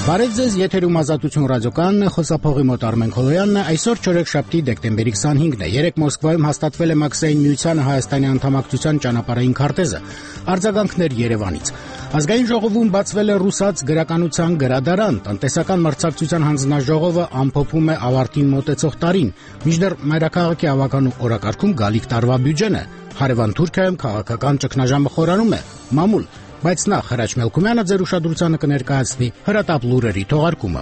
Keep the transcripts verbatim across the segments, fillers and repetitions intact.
Բարև ձեզ, եթերում Ազատություն ռադիոկայանն է, խոսափողի մոտ Արմեն Քոլոյանն է, այսօր չորեքշաբթի դեկտեմբերի քսանհինգն է, երեկ Մոսկվայում հաստատվել է Մաքսային միությանը Հայաստանի անդամակցության ճանապարհային քարտեզը, արձագանքներ Երևանից։ Ազգային ժողովում բացվել է ռուսաց գրականության գրադարան, տնտեսական մրցակցության հանձնաժողովը ամփոփում է ավարտին մոտեցող տարին, մինչդեռ մայրաքաղաքի ավականու օրակարգում գալիք տարվա բյուջեն է, հարևան Թուրքիայում քաղաքական ճգնաժամը խորանում է, մամուլ, բայց նախ Հրաչ Մելքումյանը ձեր ուշադրությանը կներկայացնի հրատապ լուրերի թողարկումը։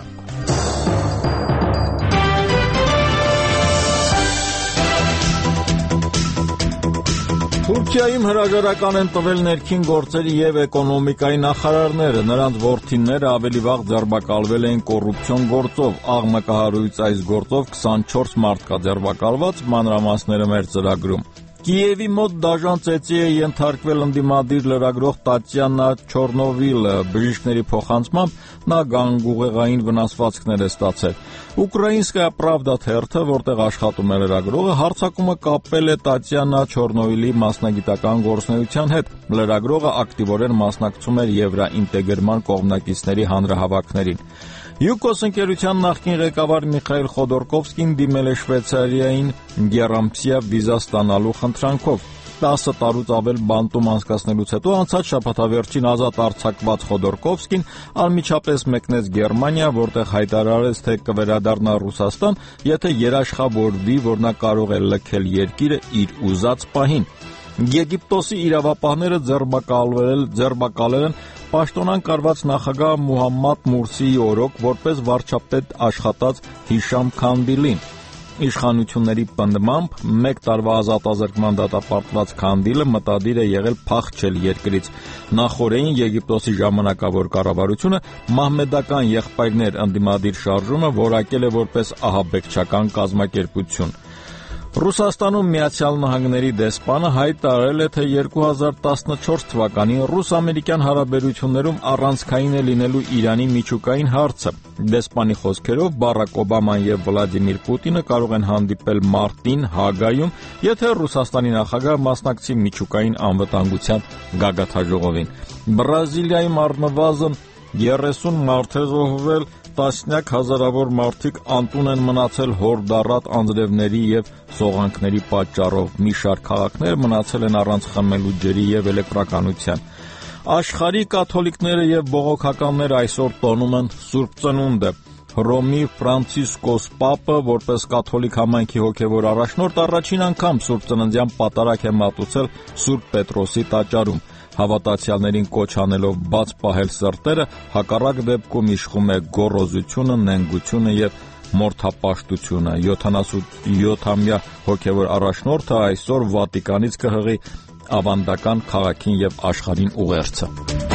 Թուրքիայում հրաժարական են տվել ներքին գործերի և էկոնոմիկայի նախարարները, նրանց որդիները ավելի վաղ ձերբակալվել էին կոռուպցիոն գործով, աղմկահարույց այս գործով քսանչորս մարդ կա ձերբակալված, մանրամասները մեր ծրագրում։ Կիևի մոտ դաժան ծեծի է ենթարկվել ընդդիմադիր լրագրող Տատյանա Չորնովիլը, բժիշկների փոխանցմամբ նա գանգուղեղային վնասվածքներ է ստացել։ Ուկրաինսկայա Պրավդա թերթը, որտեղ աշխատում է լրագրողը, հարձակումը կապել է Տատյանա Չորնովիլի մասնագիտական գործունեության հետ։ Լրագրողը ակտիվորեն մասնակցում էր եվրաինտեգրման կողմնակիցների հանրահավաքներին։ Յուկոս ընկերության նախկին ղեկավար Միխայիլ Խոդորկովսկին դիմել է Շվեյցարիային գերամպսիա վիզա ստանալու խնդրանքով։ տասը տարուց ավել բանտում անցկացնելուց հետո անցած շաբաթավերջին ազատ արձակված Խոդորկովսկին անմիջապես մեկնեց Գերմանիա, որտեղ հայտարարեց, թե կվերադառնա Ռուսաստան, եթե երաշխավորվի, որ նա կարող է լքել երկիրը իր ուզած պահին։ Եգիպտոսի իրավապահները ձերբակալվել ձերբակալել են պաշտոնան կարված նախագահ Մուհամմադ Մուրսիի օրոք, որպես վարչապետ աշխատած Հիշամ Քանդիլին։ Իշխանությունների պնդմամբ մեկ տարվա ազատազրկման դատապարտված Քանդիլը մտադիր է եղել փախչել երկրից։ Նախօրեին Եգիպտոսի ժամանակավոր կառավարությունը մահմեդական եղբայրներ ընդդիմադիր շարժումը որակել է որպես ահաբեկչական կազմակերպություն։ Ռուսաստանում Միացյալ Նահանգների դեսպանը հայտարարել է, թե երկու հազար տասնչորս թվականին ռուս-ամերիկյան հարաբերություններում առանցքային է լինելու Իրանի միջուկային հարցը։ Դեսպանի խոսքերով Բարակ Օբաման և Վլադիմիր Պուտինը կարող են հանդիպել մարտին Հագայում, եթե Ռուսաստանի նախագահը մասնակցի միջուկային անվտանգության գագաթնաժողովին։ Բրազիլիայում առնվազն երեսուն մարդ է զոհվել, տասնյակ հազարավոր մարդիկ անտուն են մնացել հորդառատ անձրևների և սողանքների պատճառով։ Մի շարք քաղաքներ մնացել են առանց խմելու ջրի և էլեկտրականության։ Աշխարհի կաթոլիկները և բողոքականները այսօր տոնում են Սուրբ Ծնունդը։ Հռոմի Ֆրանցիսկոս Պապը, որպես կաթոլիկ համայնքի հոգևոր առաջնորդ, առաջին անգամ Սուրբ Ծննդյան պատարագ է մատուցել Սուրբ Պետրոսի տաճարում։ Հավատացյալներին կոչ անելով բաց պահել սրտերը, հակառակ դեպքում իշխում է գոռոզությունը, նենգությունը և մորթապաշտությունը։ յոթանասունյոթամյա հոգևոր առաջնորդը այսօր Վատիկանից կհղի ավանդական քաղաքին և աշխարհին ուղերձը։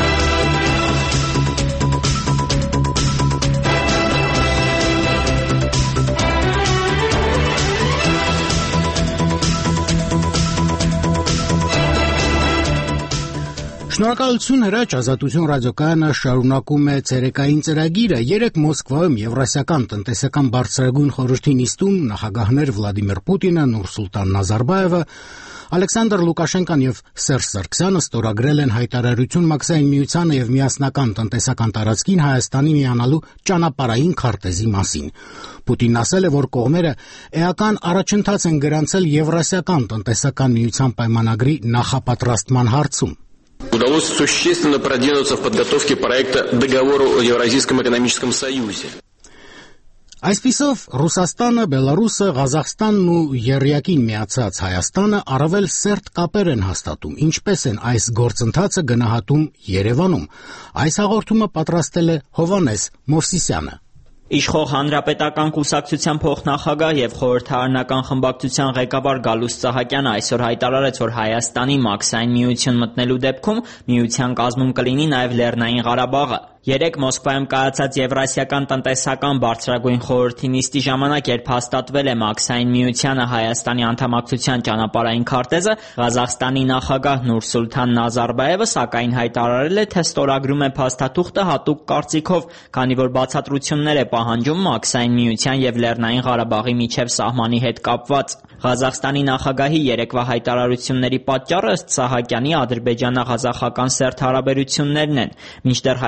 Շնորհակալություն Հրաչ, Ազատություն ռադիոկայանը շարունակում է ցերեկային ծրագիրը։ Երեկ Մոսկվայում Եվրասիական տնտեսական բարձրագույն խորհրդի նիստում նախագահներ Վլադիմիր Պուտինը, Նուրսուլտան Նազարբաևը, Ալեքսանդր Լուկաշենկոն եւ Սերժ Սարգսյանը ստորագրել են հայտարարություն Մաքսային միությանը եւ միասնական տնտեսական տարածքին Հայաստանի միանալու ճանապարհային քարտեզի մասին։ Պուտինն ասել է, որ կողմերը էական առաջընթաց են գրանցել Եվրասիական տնտեսական միության պայմանագրի նախապատրաստման հարցում։ Удалось существенно продвинуться в подготовке проекта договора о Евразийском экономическом союзе. Այսպիսով Ռուսաստանը, Բելարուսը, Ղազախստանն ու եռյակին միացած Հայաստանը առավել սերտ կապեր են հաստատում, ինչպես են այս գործընթացը գնահատում Երևանում։ Այս հաղորդումը պատրաստել է Հովհաննես Մովսիսյանը։ Իշխող հանրապետական կուսակցության փոխնախագահ եւ խորհրդարանական խմբակցության ղեկավար Գալուստ Սահակյանը այսօր հայտարարեց, որ Հայաստանի Մաքսային միություն մտնելու դեպքում միության կազմում կլինի նաեւ Լեռնային Ղարաբաղը։ Երեկ Մոսկվայում կայացած Եվրասիական տնտեսական բարձրագույն խորհրդի նիստի ժամանակ, երբ հաստատվել է Մաքսային միությանը Հայաստանի անդամակցության ճանապարհային քարտեզը, Ղազախստանի նախագահ Նուրսուլտան Նազարբաևը սակայն հայտարարել է, թե ստորագրում է փաստաթուղթը հատուկ կարծիքով, քանի որ բացատրություններ է պահանջում Մաքսային միության եւ Լեռնային Ղարաբաղի միջև սահմանի հետ կապված։ Ղազախստանի նախագահի երեկվա հայտարարությունների պատճառը ըստ Սահակյանի ադրբեջանա-ղազախական սերտ հարաբերություններն են, մինչդեռ Հայաստանի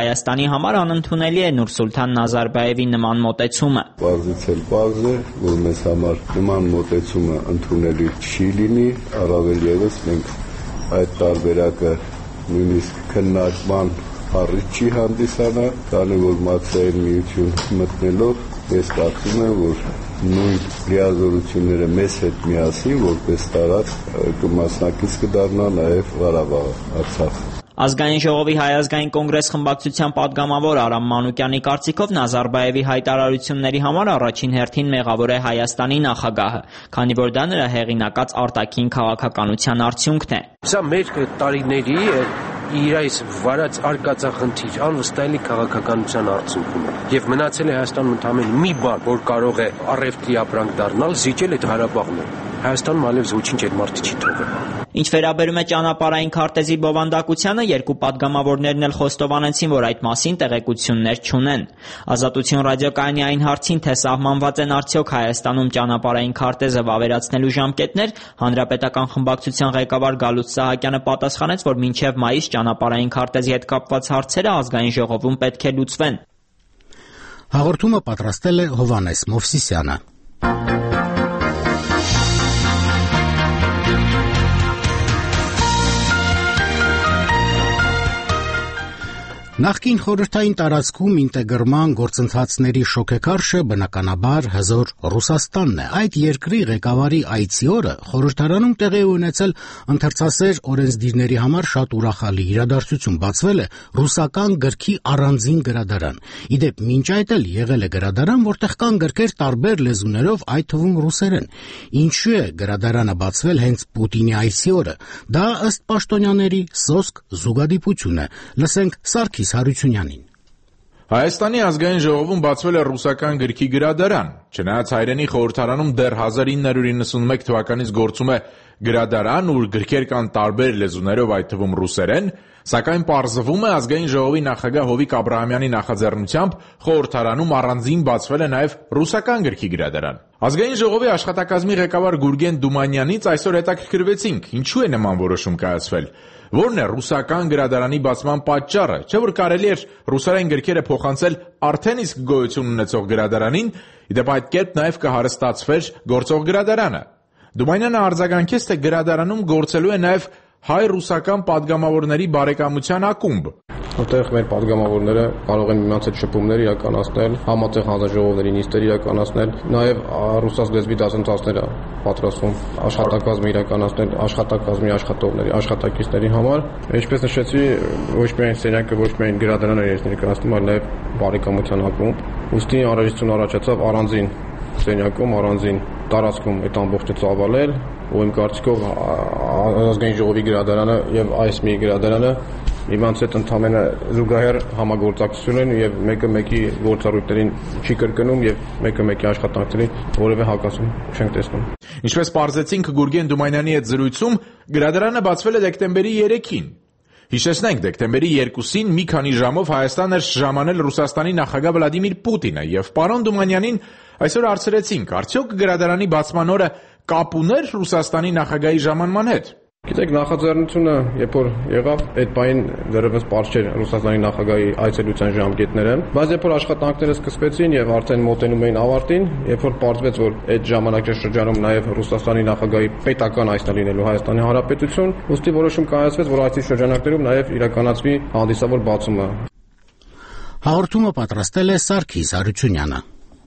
Հայաստանի համար անընդունելի է Նուրսուլթան Նազարբաևի նման մոտեցումը։ Պարզից էլ պարզ է, որ մեզ համար նման մոտեցումը ընդունելի չի լինի, առավել ևս մենք այդ տարբերակը նույնիսկ քննարկման առիթ չի հանդիսանա, քանի որ Մաքսային միություն մտնելով ես կարծում եմ, որ նույն լիազորությունները մեզ հետ միասին որպես տարածք կմասնակից կդառնա նաև Ղարաբաղը, Արցախը։ Ազգային ժողովի Հայ ազգային կոնգրես խմբակցության պատգամավոր Արամ Մանուկյանի կարծիքով Նազարբաևի հայտարարությունների համար առաջին հերթին մեղավոր է Հայաստանի նախագահը, քանի որ դա նրա հեղինակած արտաքին քաղաքականության արդյունքն է։ Սա մեր տարիների իր այս վարած արկածախնդիր անվստահելի քաղաքականության արդյունքում է եւ մնացել է Հայաստանում ընդամենը մի բան, որ կարող է առևտրի ապրանք դառնալ, զիջել այդ Ղարաբաղն է։ Հայաստանում այլևս ոչինչ այդ մարդը չի թողել։ Ինչ վերաբերում է ճանապարհային քարտեզի բովանդակությանը, երկու պատգամավորներն էլ խոստովանեցին, որ այդ մասին տեղեկություններ չունեն։ Ազատություն ռադիոկայանի այն հարցին, թե սահմանված են արդյոք Հայաստանում ճանապարհային քարտեզը վավերացնելու ժամկետներ, Հանրապետական խմբակցության ղեկավար Գալուստ Սահակյանը պատասխանեց, որ մինչև մայիս ճանապարհային քարտեզի հետ կապված հարցերը ազգային ժողովում պետք է լուծվեն։ Հաղորդումը պատրաստել է Հովհաննես Մովսիսյանը։ Նախկին խորհրդային տարածքում ինտեգրման գործընթացների շոգեքարշը բնականաբար հզոր Ռուսաստանն է։ Այդ երկրի ղեկավարի այցի օրը խորհրդարանում տեղի ունեցել ընթերցասեր օրենսդիրների համար շատ ուրախալի իրադարձություն, բացվել է ռուսական գրքի առանձին գրադարան։ Իդեպ մինչ այդ էլ եղել է գրադարան, որտեղ կան գրքեր տարբեր լեզուներով, այդ թվում ռուսերեն։ Ինչու է գրադարանը բացվել հենց Պուտինի այցի օրը։ Դա ըստ պաշտոնյաների սոսկ զուգադիպություն է։ Լսենք Սարգիս Հարությունյանին։ Հայաստանի ազգային ժողովում բացվել է ռուսական գրքի գրադարան։ Չնայած հայրենի խորհրդարանում դեռ հազար ինը հարյուր իննսունմեկ թվականից գործում է գրադարան, ուր գրքեր կան տարբեր լեզուներով, այդ թվում ռուսերեն, սակայն պարզվում է ազգային ժողովի նախագահ Հովիկ Աբրահամյանի նախաձեռնությամբ խորհրդարանում առանձին բացվել է նաև ռուսական գրքի գրադարան։ Ազգային ժողովի աշխատակազմի ղեկավար Գուրգեն Դումանյանից այսօր հետաքրքրվեցինք, ինչու է նման որոշում կայացվել։ Որն է ռուսական գրադարանի բացման պատճառը, չէ՞ որ կարելի էր ռուսերեն գրքերը փոխանցել արդեն իսկ գոյություն ունեցող գրադարանին, իդեպ այդ կերպ նաև կհարստացվեր գործող գրադարանը։ Դումանյանը արձագանքեց, թե գրադարանում գործելու է նաև հայ-ռուսական падգամավորների բարեկամության ակումբ։ Որտեղ մեր падգամավորները կարող են միմյանց հետ շփումներ իրականացնել, համատեղ հանձնաժողովների նիստեր իրականացնել, նաև ռուսաց լեզվի դասընթացներ պատրաստում աշխատակազմը իրականացնել աշխատակազմի աշխատողների, աշխատակիցների համար։ Ինչպես նշեցի, ոչ միայն սենյակը, ոչ միայն գրադարանը ես ներկայացնում, այլ նաև բարեկամության ակումբ։ Ուստի անհրաժեշտություն առաջացավ առանձին սենյակում, առանձին տարածքում այդ ամբողջը ծավալել, ու իմ կարծիքով ազգային ժողովի գրադարանը եւ այս մի գրադարանը իմանց հետ ընդհանրապես զուգահեռ համագործակցություն են եւ մեկը մեկի գործառույթներին չի կրկնում եւ մեկը մեկի աշխատանքներին որևէ հակասում չենք տեսնում։ Ինչպես պարզեցինք Գուրգեն Դումանյանի հետ զրույցում, գրադարանը բացվել է դեկտեմբերի երեքին։ Հիշեցնենք, դեկտեմբերի երկուսին մի քանի ժամով Հայաստան էր ժամանել Ռուսաստանի նախագահ Վլադիմիր Պուտինը եւ պարոն Դումանյանին այսօր հարցրեցինք, արդյոք գրադարանի բացման օրը կապ ուներ Ռուսաստանի նախագահի ժամանման հետ։ Գիտեք, նախաձեռնությունը, երբ որ եղավ, այդ պահին դեռևս պարզ չէր Ռուսաստանի նախագահի այցելության ժամկետները, բայց երբ որ աշխատանքները սկսվեցին եւ արդեն մոտենում էին ավարտին, երբ որ պարզվեց, որ այդ ժամանակաշրջանում նաեւ Ռուսաստանի նախագահի պետական այցն է լինելու Հայաստանի Հանրապետություն, ուստի որոշում կայացվեց, որ այցի շրջանակներում նաեւ իրականացվի հանդիսավոր բացումը։ Հաղորդումը պատրաստել է Սարգիս Հարությունյանը։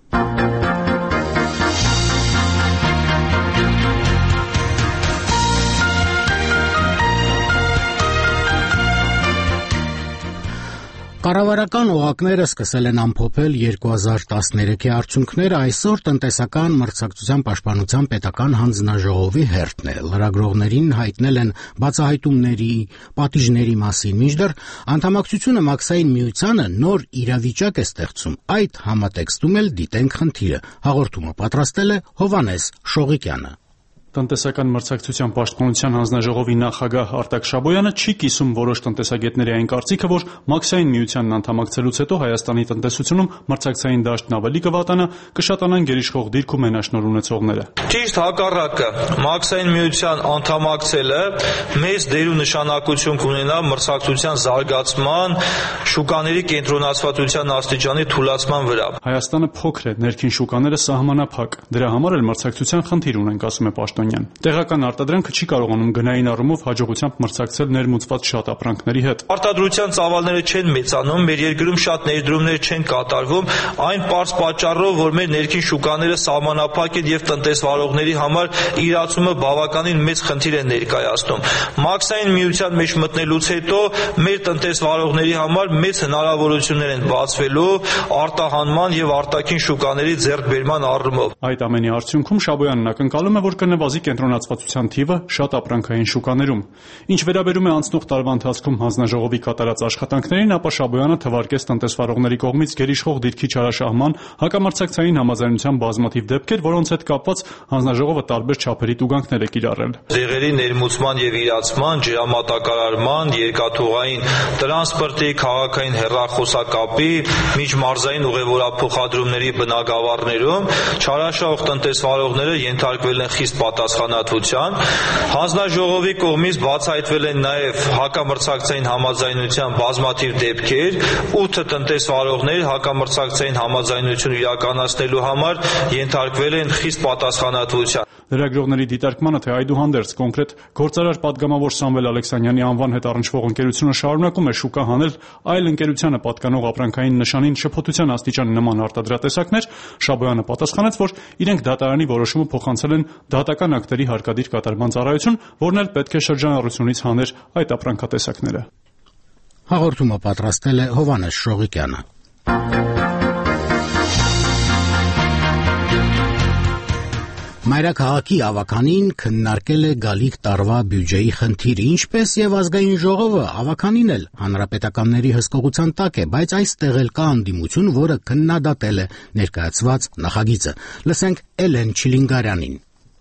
Կառավարական օղակները սկսել են ամփոփել երկու հազար տասներեքի արդյունքները, այսօր տնտեսական մրցակցության պաշտպանության պետական հանձնաժողովի հերթն է։ Լրագրողներին հայտնել են բացահայտումների, պատիժների մասին, մինչդեռ անդամակցությունը Մաքսային միությանը նոր իրավիճակ է ստեղծում։ Այդ համատեքստում էլ դիտենք խնդիրը։ Հաղորդումը պատրաստել է Հովհաննես Շողիկյանը։ Տնտեսական մրցակցության պաշտպանության հանձնաժողովի նախագահ Արտակ Շաբոյանը չի կիսում որոշ տնտեսագետների այն կարծիքը, որ Մաքսային միությանն անդամակցելուց հետո Հայաստանի տնտեսությունում մրցակցային դաշտն ավելի կվատանա, կշատանան գերիշխող դիրք ու մենաշնորհ ունեցողները։ Ճիշտ հակառակը, Մաքսային միության անդամակցելը մեծ դեր ու նշանակություն կունենա մրցակցության զարգացման, շուկաների կենտրոնացվածության աստիճանի թուլացման վրա։ Հայաստանը փոքր է, ներքին շուկաները սահմանափակ։ Դրա համար էլ մրցակցության խնդիր ունենք, ասում է Պաշտոնյան։ Տեղական արտադրանքը չի կարողանում գնային առումով հաջողությամբ մրցակցել ներմուծված շատ ապրանքների հետ։ Արտադրության ծավալները չեն մեծանում, մեր երկրում շատ ներդրումներ չեն կատարվում, այն պարզ պատճառով, որ մեր ներքին շուկաները սահմանափակ են եւ տնտեսվարողների համար իրացումը բավականին մեծ խնդիր է ներկայացնում։ Մաքսային միության մեջ մտնելուց հետո մեր տնտեսվարողների համար մեծ հնարավորություններ են բացվելու արտահանման եւ արտաքին շուկաների ձեռքբերման առումով։ Այդ ամենի արդյունքում Շաբոյանն ակնկալում է, որ կնվազի կենտրոնացվածության թիվը շատ ապրանքային շուկաներում։ Ինչ վերաբերում է անցնող տարվա ընթացքում հանձնաժողովի կատարած աշխատանքներին, ապա Շաբոյանը թվարկեց տնտեսվարողների կողմից գերիշխող դիրքի չարաշահման, հակամրցակցային համաձայնության բազմաթիվ դեպքեր, որոնց հետ կապված հանձնաժողովը տարբեր չափերի տուգանքներ է կիրառել։ Դեղերի ներմուծման եւ իրացման, ջրամատակարարման, երկաթուղային տրանսպորտի, քաղաքային հեռախոսակապի, միջմարզային ուղևորափոխադրումների բնագավառներում չարաշահող տնտեսվարողները ենթարկվել են խիստ պատասխանատվության։ Հանձնաժողովի կողմից բացահայտվել են նաև հակամրցակցային համաձայնության բազմաթիվ դեպքեր, ութ տնտեսվարողներ հակամրցակցային համաձայնություն իրականացնելու համար ենթարկվել են խիստ պատասխանատվության։ Լրագրողների դիտարկմանը, թե այդուհանդերձ կոնկրետ գործարար պատգամավոր Սամվել Ալեքսանյանի անվան հետ առնչվող ընկերությունը շարունակում է շուկա հանել այլ ընկերությանը պատկանող ապրանքային նշանին շփոթության աստիճան նման արտադրատեսակներ, Շաբոյանը պատասխանեց, որ իրենք դատարանի որոշումը փոխանցել են դատական ակտերի հարկադիր կատարման ծառայություն, որն էլ պետք է շրջանառությունից հաներ այդ ապրանքատեսակները։ Հաղորդումը պատրաստել է Հովհաննես Շողիկյանը։ Մայրաքաղաքի ավականին քննարկել է գալիք տարվա բյուջեի խնդիրը, ինչպես եւ ազգային ժողովը ավականին էլ հանրապետականների հսկողության տակ է, բայց այստեղ էլ կա անդիմություն, որը քննադատել է ներկայացված նախագիծը։ Լսենք Էլեն Չիլինգարյանին։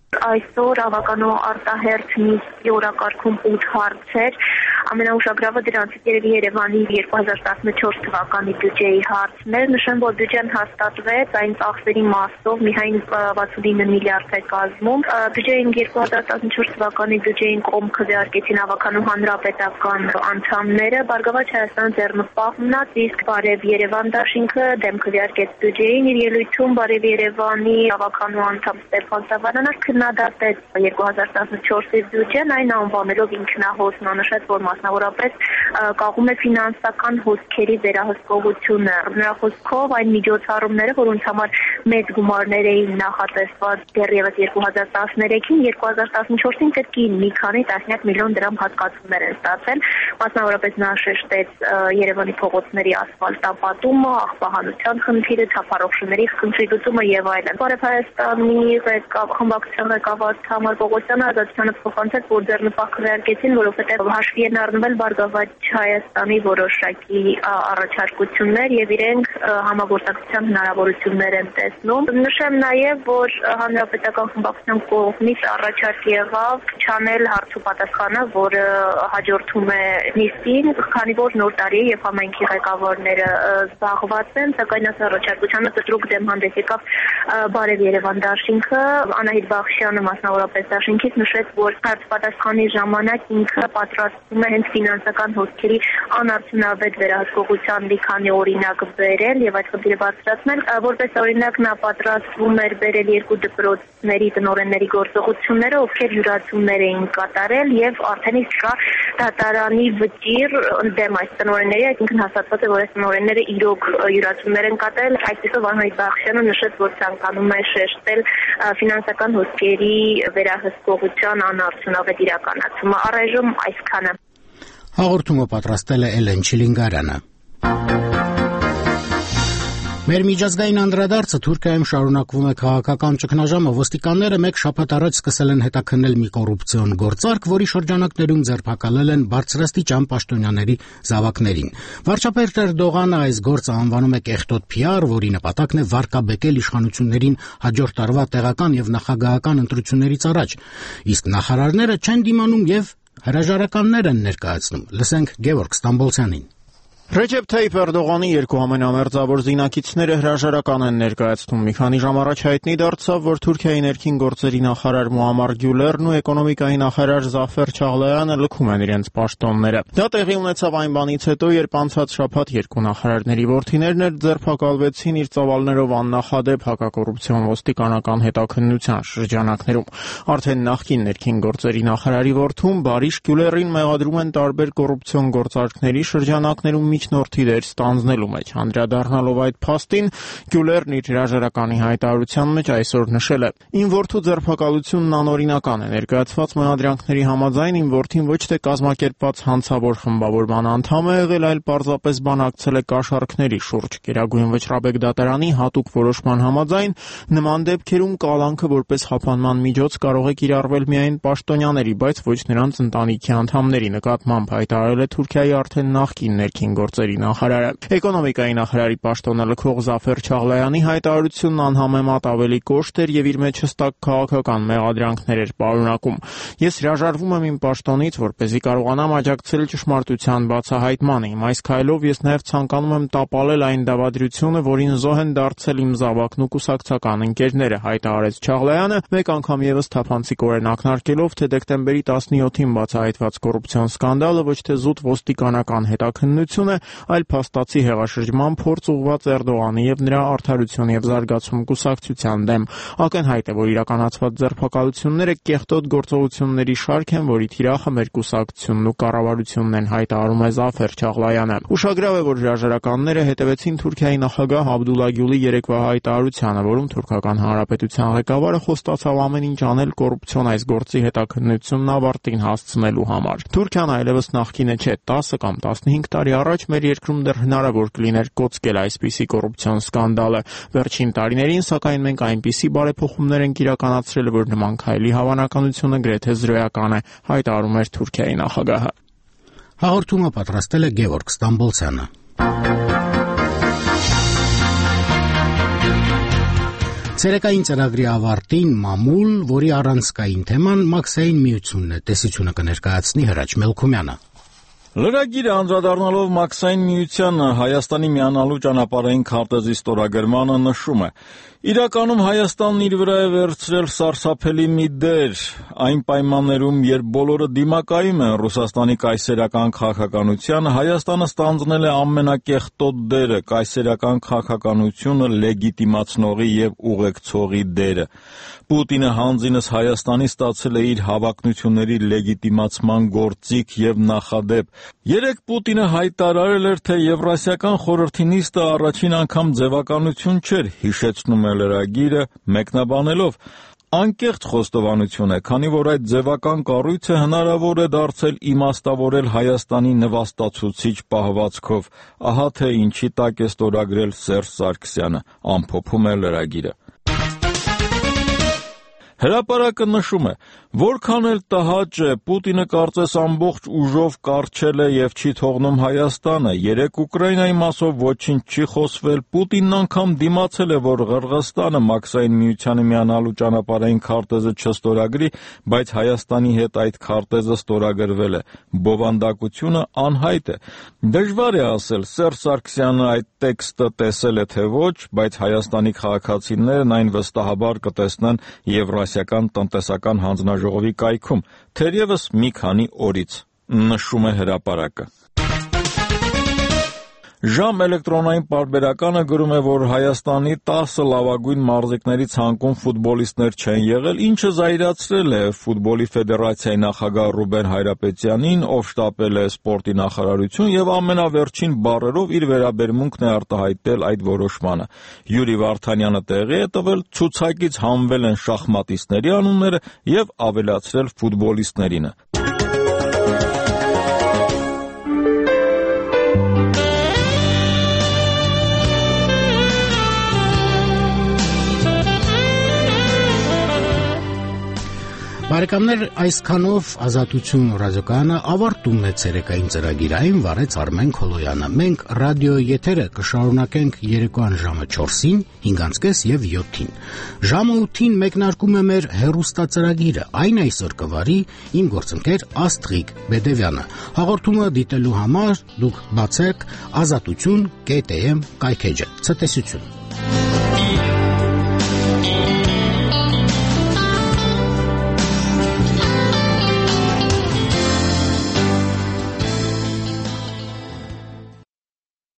Այսօր ավականու արտահերթ նիստի օրակարգում ութ հարցեր, ամենաուշագրավը դրանցից երևի Երևանի երկու հազար տասնչորս թվականի բյուջեի հարցն էր։ Նշեմ, որ բյուջեն հաստատվեց այն ծախսերի մասով միայն վաթսունինը միլիարդ է կազմում։ Բյուջեին երկու հազար տասնչորս թվականի բյուջեին կողմ քվեարկեցին ավականու հանրապետական անդամները, Բարգավաճ Հայաստան ձեռնպահ մնաց, իսկ Բարև Երևան դաշինքը դեմ քվեարկեց բյուջեին։ Իր ելույթում Բարև Երևանի ավականու անդամ Ստեփան Սավանյանը քննադատեց երկու հազար տասնչորսի բյուջեն, այն անվանելով ինքնահոս, նա նշեց, որ մասնավորապես կաղում է ֆինանսական հոսքերի վերահսկողությունը։ Նրա խոսքով այն միջոցառումները, որոնց համար մեծ գումարներ էին նախատեսված դեռևս երկու հազար տասներեքին, երկու հազար տասնչորսին կրկին մի քանի տասնյակ միլիոն դրամ հատկացումներ են ստացել։ Մասնավորապես նա շեշտեց Երևանի փողոցների ասֆալտապատումը, աղբահանության խնդիրը, թափառողջների խնդրի գծումը եւ այլն։ Բարև Հայաստանի խմբակցության ղեկավար Թամար Պողոսյանը ազատությանը փոխանցեց, որ ձեռնպահ քվեարկեցին, որովհետեւ հաշվի են առնվել Բարգավաճ Հայաստանի որոշակի առաջարկություններ եւ իրենք համագործակցության հնարավորություններ են տեսնում։ Նշեմ նաեւ, որ հանրապետական խմբակցության կողմից առաջարկ եղավ չանել հարցու պատասխանը, որը հաջորդում է նիստին, քանի որ նոր տարի է եւ համայնքի ղեկավարները զբաղված են, սակայն այս առաջարկությանը կտրուկ դեմ հանդես եկավ Բարև Երևան դաշինքը։ Անահիտ Բախշյանը մասնավորապես դաշինքից նշեց, որ հարց պատասխանի ժամանակ ինքը պատրաստվում է հենց ֆինանսական հոսքերի անարդյունավետ վերահսկողության մի քանի օրինակ բերել եւ այդ խնդիրը բարձրացնել։ Որպես օրինակ նա պատրաստվում էր բերել երկու դպրոցների տնօրենների գործողությունները, ովքեր յուրացումներ էին կատարել եւ արդեն իսկ կա դատարանի վճիռ դեմ այս տնօրենների, այսինքն հաստատված է, որ այս տնօրենները իրոք յուրացումներ են կատարել։ Այսպեսով Անահիտ Բախշյանը նշեց, որ ցանկանում է շեշտել ֆինանսական հոսքերի վերահսկողության անարդյունավետ իրականացումը։ Առայժմ այսքանը։ Հաղորդումը պատրաստել է Էլեն Չիլինգարյանը։ Մեր միջազգային անդրադարձը Թուրքիայում շարունակվում է քաղաքական ճգնաժամը, ոստիկանները մեկ շաբաթ առաջ սկսել են հետաքննել մի կոռուպցիոն գործարք, որի շրջանակներում ձերբակալել են բարձրաստիճան պաշտոնյաների զավակներին։ Վարչապետ Էրդողանը այս գործը անվանում է կեղտոտ փի ար, որի նպատակն է վարկաբեկել իշխանություններին հաջորդ տարվա տեղական եւ նախագահական ընտրություններից առաջ, իսկ նախարարները չեն դիմանում եւ հրաժարականներ են ներկայացնում։ Լսենք Գևորգ Ստամբոլցյանին։ Ռեջեփ Թայիփ Էրդողանի երկու ամենամերձավոր զինակիցները հրաժարական են ներկայացնում։ Մի քանի ժամ առաջ հայտնի դարձավ, որ Թուրքիայի ներքին գործերի նախարար Մուամմար Գյուլերն ու էկոնոմիկայի նախարար Զաֆեր Չաղլոյանը լքում են իրենց պաշտոնները։ Դա տեղի ունեցավ այն բանից հետո, երբ անցած շաբաթ երկու նախարարների որդիներն էլ ձերբակալվեցին իր ծավալներով աննախադեպ հակակոռուպցիոն ոստիկանական հետաքննության շրջանակներում։ Արդեն նախկին ներքին գործերի նախարարի որդուն Բարիշ Գյուլերին մեղադրում են տարբեր կոռուպցիոն գործարքների շրջանակներում միջնորդի դեր ստանձնելու մեջ։ Անդրադառնալով այդ փաստին, Գյուլերն իր հրաժարականի հայտարարության մեջ այսօր նշել է. «Իմ որդու ձերբակալությունն անօրինական է։ Ներկայացված մեղադրանքների համաձայն իմ որդին ոչ թե կազմակերպված հանցավոր խմբավորման անդամ է եղել, այլ պարզապես բանակցել է կաշառքների շուրջ։ Գերագույն վճռաբեկ դատարանի հատուկ որոշման համաձայն նման դեպքերում կալանքը որպես խափանման միջոց կարող է կիրառվել միայն պաշտոնյաների, բայց ոչ նրանց ընտանիքի անդամների նկատմամբ», հայտարարել է Թուրքիայի արդեն նախկին ներքին գործերի նախարարը։ Էկոնոմիկայի նախարարի պաշտոնը լքող Զաֆեր Չաղլոյանի հայտարարությունն անհամեմատ ավելի կոշտ էր եւ իր մեջ հստակ քաղաքական մեղադրանքներ էր պարունակում։ «Ես հրաժարվում եմ իմ պաշտոնից, որպեսզի կարողանամ աջակցել ճշմարտության բացահայտմանը։ Իմ այս քայլով ես նաեւ ցանկանում եմ տապալել այն դավադրությունը, որին զոհ են դարձել իմ զավակն ու կուսակցական ընկերները», հայտարարեց Չաղլոյանը, մեկ անգամ եւս թափանցիկորեն ակնարկելով, թե դեկտեմբերի տասնյոթին բացահայտված կոռուպցիոն սկանդալը ոչ թե զուտ ոստիկանական հետաքննություն է, այլ փաստացի հեղաշրջման փորձ ուղղված Էրդողանի եւ նրա Արդարություն եւ զարգացում կուսակցության դեմ։ Ակնհայտ է, որ իրականացված ձերբակալությունները կեղտոտ գործողությունների շարք են, որի թիրախը մեր կուսակցությունն ու կառավարությունն են, հայտարարում է Զաֆեր Չաղլոյանը։ Ուշագրավ է, որ հրաժարականները հետևեցին Թուրքիայի նախագահ Աբդուլլա Գյուլի երեկվա հայտարարությանը, որում Թուրքական Հանրապետության ղեկավարը խոստացավ ամեն ինչ անել կոռուպցիոն այս գործի հետաքննությունն ավարտին հասցնելու համար։ Թուրքիան այլևս նախկինը չէ, տասը կամ տասնհինգ տարի առաջ մեր երկրում դեռ հնարավոր կլիներ կոծկել այսպիսի կոռուպցիոն սկանդալը։ Վերջին տարիներին, սակայն, մենք այնպիսի բարեփոխումներ ենք իրականացրել, որ նման քայլի հավանականությունը գրեթե զրոյական է, հայտարարում էր Թուրքիայի նախագահը։ Հաղորդումը պատրաստել է Գևորգ Ստամբոլցյանը։ Ցերեկային ծրագրի ավարտին մամուլ, որի առանցքային թեման մաքսային միությունն է, տեսությունը կներկայացնի Հրաչ Մելքումյանը։ Լրագիրը անդրադառնալով մաքսային միությանը Հայաստանի միանալու ճանապարհային քարտեզի ստորագրմանը նշում է. «Իրականում Հայաստանն իր վրա է վերցրել սարսափելի մի դեր այն պայմաններում, երբ բոլորը դիմակայում են Ռուսաստանի կայսերական քաղաքականությանը, Հայաստանը ստանձնել է ամենակեղտոտ դերը, կայսերական քաղաքականությունը լեգիտիմացնողի եւ ուղեկցողի դերը։ Պուտինը հանձինս Հայաստանի ստացել է իր հավակնությունների լեգիտիմացման գործիք եւ նախադեպ։ Երեկ Պուտինը հայտարարել էր, թե Եվրասիական խորհրդի նիստը առաջին անգամ ձևականություն չէր», հիշեցնում է լրագիրը, մեկնաբանելով. «Անկեղծ խոստովանություն է, քանի որ այդ ձևական կառույցը հնարավոր է դարձել իմաստավորել Հայաստանի նվաստացուցիչ պահվածքով։ Ահա թե ինչի տակ է ստորագրել Սերժ Սարգսյանը», ամփոփում է լրագիրը։ Հրապարակը նշում է. «Որքան էլ տհաճ է, Պուտինը կարծես ամբողջ ուժով կառչել է եւ չի թողնում Հայաստանը։ Երեկ Ուկրաինայի մասով ոչինչ չի խոսվել, Պուտինն անգամ դիմացել է, որ Ղրղստանը մաքսային միությանը միանալու ճանապարհային քարտեզը չստորագրի, բայց Հայաստանի հետ այդ քարտեզը ստորագրվել է։ Բովանդակությունը անհայտ է։ Դժվար է ասել, Սերժ Սարգսյանը այդ տեքստը տեսել է թե ոչ, բայց Հայաստանի քաղաքացիներն այն վստահաբար կտեսնեն Եվրասիական տնտեսական հանձնաժողովի կայքում, թերևս մի քանի օրից», նշում է հրապարակը։ Ժամ էլեկտրոնային պարբերականը գրում է, որ Հայաստանի տասը լավագույն մարզիկների ցանկում ֆուտբոլիստներ չեն եղել, ինչը զայրացրել է ֆուտբոլի ֆեդերացիայի նախագահ Ռուբեն Հայրապետյանին, ով շտապել է սպորտի նախարարություն եւ ամենավերջին բառերով իր վերաբերմունքն է արտահայտել այդ որոշմանը։ Յուրի Վարդանյանը տեղի է տվել, ցուցակից հանվել են շախմատիստների անունները եւ ավելացրել ֆուտբոլիստներինը։ Բարեկամներ, այսքանով Ազատություն ռադիոկայանը ավարտում է ցերեկային ծրագիրային վարեց Արմեն Քոլոյանը։ Մենք ռադիոյի եթերը կշարունակենք երեկոյան ժամը չորսին, հինգանցկես եւ յոթին։ Ժամը ութին մեկնարկում է մեր հեռուստածրագիրը։ Այն այսօր կվարի իմ գործընկեր Աստղիկ Բեդևյանը։ Հաղորդումը դիտելու համար դուք բացեք ազատություն կետ էմ կայքեջը։ Ցտեսություն։